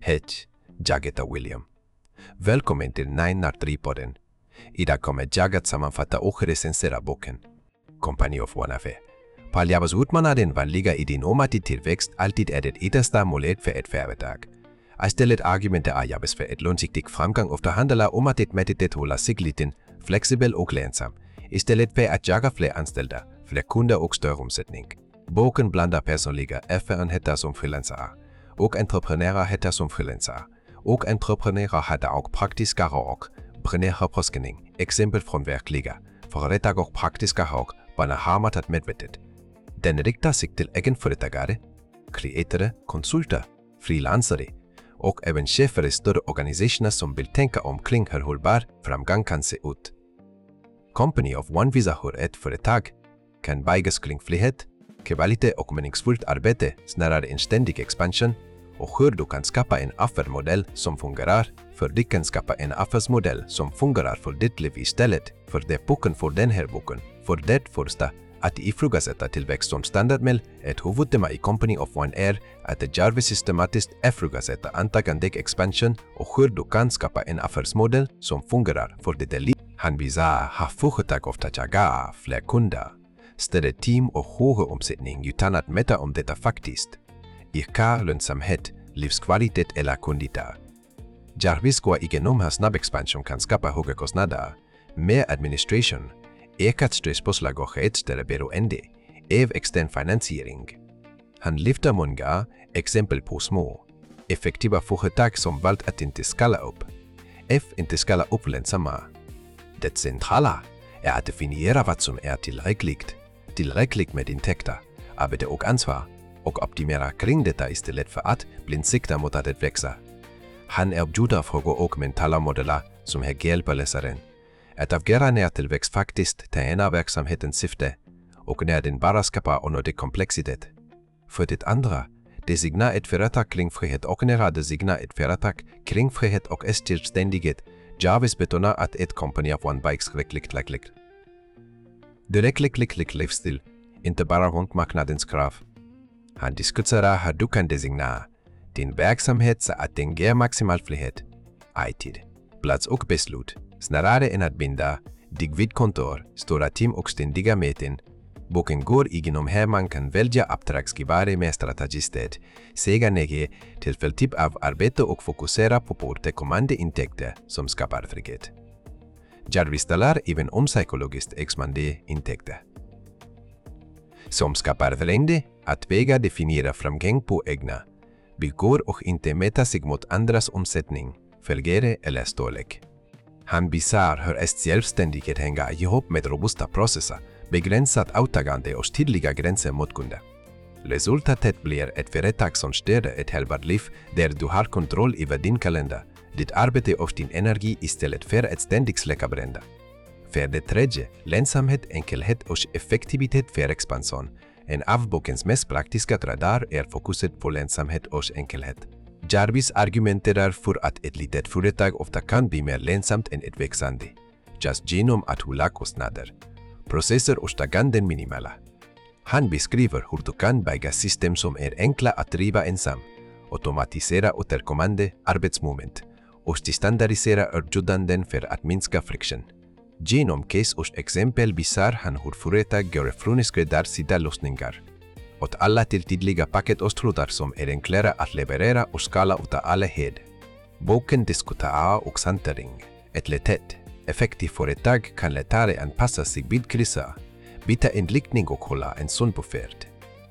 Hej, jag heter William. Välkommen till 903-podden. Idag kommer jag att sammanfatta och recensera boken Company of One Affair. Paljabas utmanaren vanliga idén om att tillväxt alltid är det yttersta målet för ett företag. Istället argumenterar jag för ett långsiktig framgång ofta handlar om att ett mätet hålla sig liten, flexibel och lönsam. Istället för att jaga fler anställda, fler kunder och större omsättning. Boken blandar personliga erfarenheter som frilansare och entreprenörer som frilansare. Och entreprenörer hade och praktiska och brinner forskning, exempel från verkliga, företag och praktiska och barnharmatat medvetet. Den riktar sig till egenföretagare, kreatörer, konsulter, frilansare och även chefer i större organisationer som vill tänka omkring hur hållbar framgång kan se ut. Company of One visar hur ett företag kan byggas kring frihet, kvalitet och meningsfullt arbete snarare än ständig expansion och hur du kan skapa en affärsmodell som fungerar för dig kan skapa en affärsmodell som fungerar för ditt liv istället för det boken för den här boken. För det första, att ifrågasätta tillväxt som standardmedel, ett huvudtema i Company of One är att Jarvis systematiskt ifrågasätta antagandeg expansion och hur du kan skapa en affärsmodell som fungerar för ditt liv. Han visar ha företag ofta jaga fler kunder, större team och högre omsättning utan att mäta om detta faktiskt ökar lönsamhet, livskvalitet eller kundita. Jarvis går igenom hur snabb expansion kan skapa höga kostnader, mer administration, ökat stresspåslag och ett större beroende av extern finansiering. Han lyfter många exempel på små, effektiva företag som valt att inte skala upp. Inte skala upp lönsamma. Det centrala är att definiera vad som är tillräckligt med intäkter, arbete och ansvar, och optimera kring detta istället för att blind sikta mot att det växa. Han erbjuder frågor och mentala modeller som hjälper läsaren att avgöra när tillväxt faktiskt tjänar verksamhetens syfte och när den bara skapar onödig komplexitet. För det andra, designa ett företag kring frihet och när designa ett företag kring frihet och självständighet. Jarvis betonar att ett Company of One bikes direkt livsstil, inte bara runt marknadens krav. Han diskuterar hur du kan designa din verksamhet så att den ger maximal frihet, tid, plats och beslut, snarare än att binda dig vid kontor, stora team och ständiga möten. Boken går igenom hur man kan välja uppdragsgivare med strategiskt, säga nej till fel typ av arbete och fokusera på återkommande intäkter som skapar frihet. Jarvis talar även om psykologiskt expanderande intäkter som skapar värde att väga definiera framgång på egna villkor och inte mäta sig mot andras omsättning, följare eller storlek. Han visar hur självständighet hänger ihop med robusta processer, begränsat åtagande och tydliga gränser mot kunder. Resultatet blir ett företag som stöder ett hållbart liv där du har kontroll över din kalender, ditt arbete och din energi istället för ett ständigt släckabrända. För det tredje, lönsamhet, enkelhet och effektivitet för expansion. En av bokens mest praktiska trådar är fokuset på lönsamhet och enkelhet. Jarvis argumenterar för att ett litet företag ofta kan bli mer lönsamt än ett växande, just genom att hålla kostnader, processer och staganden minimala. Han beskriver hur du kan bygga system som är enkla att driva ensam, automatisera återkommande arbetsmoment och standardisera erbjudanden för att minska friction. Genom case och exempel visar han hur företag gör från skräddarsydda lösningar åt alla till tydliga paket och trådar som är enklare att leverera och skala utan alla hed. Boken diskuterar och centering. Ett litet, effektivt företag kan lättare anpassa sig vid kriser, byta inriktning och hålla en sund buffert.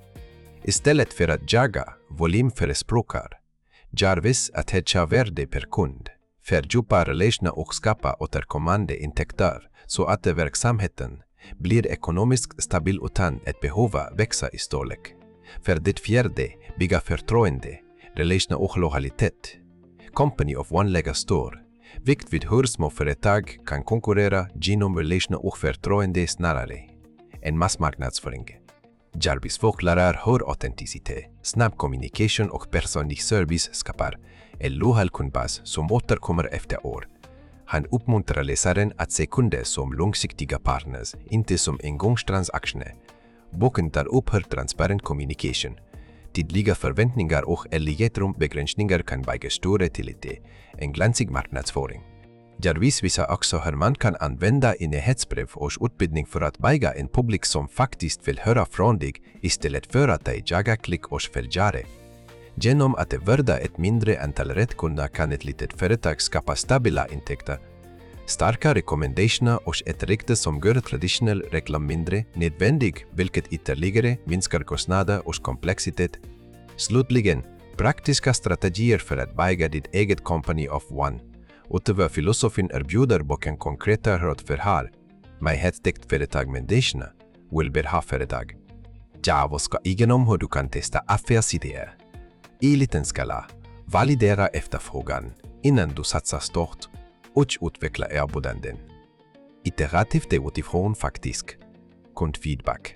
Istället för att jaga volymförespråkar Jarvis att hedga värde per kund, fördjupa relationer och skapa återkommande intäkter så att verksamheten blir ekonomiskt stabil utan att behöva växa i storlek. För det fjärde, bygga förtroende, relationer och lojalitet. Company of One lägger stor vikt vid hur små företag kan konkurrera genom relationer och förtroende snarare än massmarknadsföring. Jarvis förklarar hur autenticitet, snabb communication och personlig service skapar en lojal kundbas som återkommer efter år. Han uppmuntrar läsaren att se kunder som långsiktiga partners, inte som engångstransaktioner. Boken tar upp hur transparent communication, tydliga förväntningar och begränsningar kan bygga till en glansig marknadsföring. Jarvis visar också hur man kan använda nyhetsbrev och utbildning för att bygga en publik som faktiskt vill höra från dig istället för att jaga klick och följare. Genom att värda ett mindre antal rätt kunder kan ett litet företag skapa stabila intäkter, starka rekommendationer och ett rykte som gör traditionell reklam mindre nödvändig, vilket ytterligare minskar kostnader och komplexitet. Slutligen, praktiska strategier för att bygga ditt eget company of one. Utöver filosofin erbjuder boken konkreta råd för här. Med hetsdäckt företag människorna vill ha företag. Jag ska igenom hur du kan testa affärsidéer. I liten skala, validera efterfrågan innan du satsar stort och utveckla erbjudanden. Iterativt utifrån faktisk kundfeedback.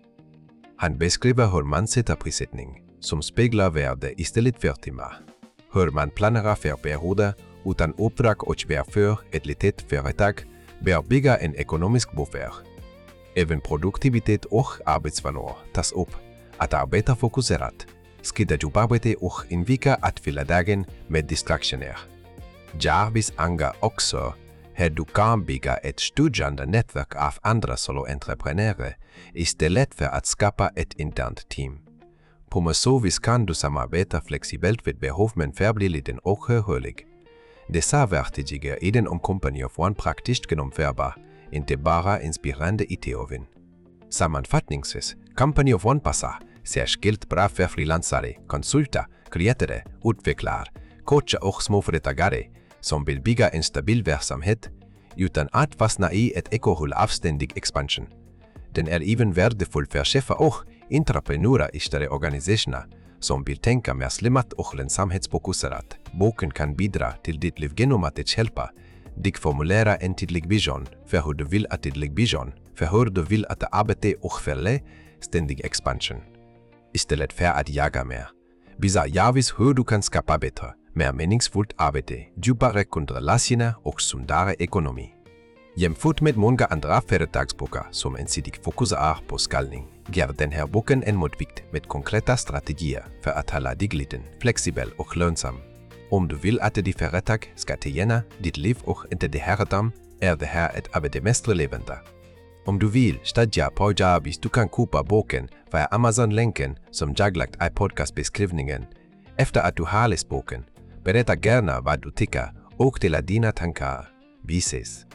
Han beskriver hur man sätter prissättning som speglar värde istället för timmar. Hur man planerar för perioder utan uppdrag och varför ett litet företag bör bygga en ekonomisk buffert. Även produktivitet och arbetsvanor tas upp. Att arbeta fokuserat, skydda jobbarbete och undvika att fylla dagen med distraktioner. Jarvis anger också hur du kan bygga ett stödjande nätverk av andra soloentreprenörer istället för att skapa ett internt team. På så vis kan du samarbeta flexibelt vid behov men förbli liten och rörlig. Dessa verktyg gör idén om Company of One praktiskt genomförbar, inte bara inspirerande i teorin. Sammanfattningsvis, Company of One passar särskilt bra för frilansare, konsulter, kreatörer, utvecklare, coacher och småföretagare som vill bygga en stabil verksamhet utan att fastna i ett ekorrhjul av ständig expansion. Den är även värdefull för chefer och entreprenörer i större organisationer som vill tänka mer slimmat och lönsamhetsfokuserat. Boken kan bidra till ditt liv genom att hjälpa dig formulera en tydlig vision för hur du vill att ditt liv vision, för hur du vill att arbeta och följa ständig expansion. Istället för att jaga mer. Visar Jarvis hur du kan skapa bättre, mer meningsfullt arbete, djupare kundrelationer och sundare ekonomi. Jämfört med många andra företagsböcker som ensidigt fokuserar på skalning, ger den här boken en motvikt med konkreta strategier för att hålla dig liten, flexibel och lönsam. Om du vill att ditt företag ska tjäna ditt liv och inte det här dem, är det här ett av de mest relevanta. Om du vill stödja på Jarvis, du kan köpa boken via Amazon-länken som jag lagt i podcastbeskrivningen. Efter att du har läst boken, berätta gärna vad du tycker och dela dina tankar. Vi ses!